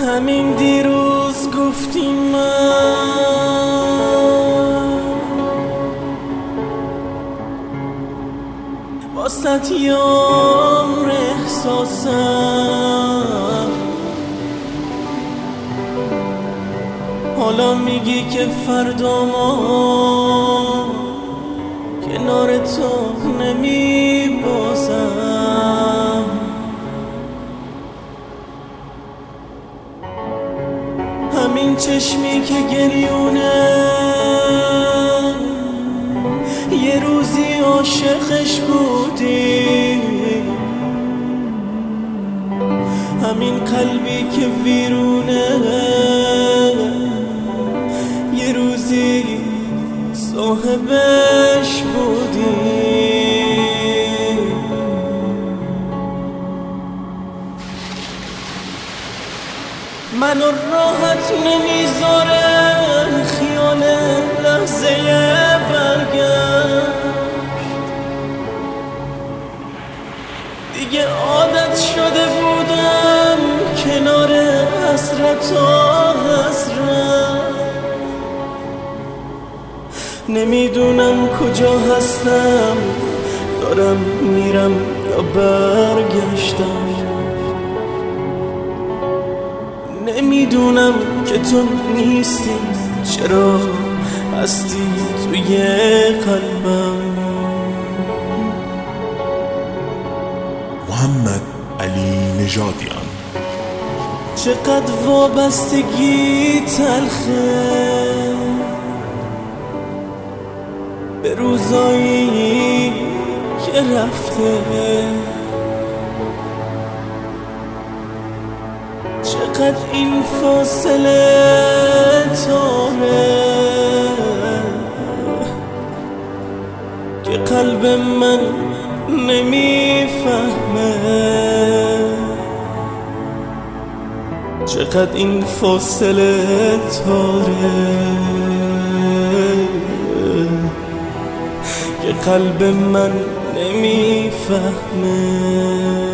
همین دیروز گفتی من واسط یه عمر احساسم، حالا میگی که فردا ما کنار تو نمیبازم. همین چشمی که گریونه یه روزی عاشقش بودی، همین قلبی که ویرونه یه روزی صاحبش بودی. منو راحت نمیذاره خیال لحظه برگشت، دیگه عادت شده بودم کنار حسرت و حسرت. نمیدونم کجا هستم، دارم میرم یا برگشتم. نمیدونم که تو نیستی، چرا هستی توی قلبم. محمد علی نژادیان. چقدر وابستگی تلخه به روزایی که رفته، چقدر این فاصله تاره که قلب من نمیفهمه. چقدر این فاصله تاره که قلب من نمیفهمه.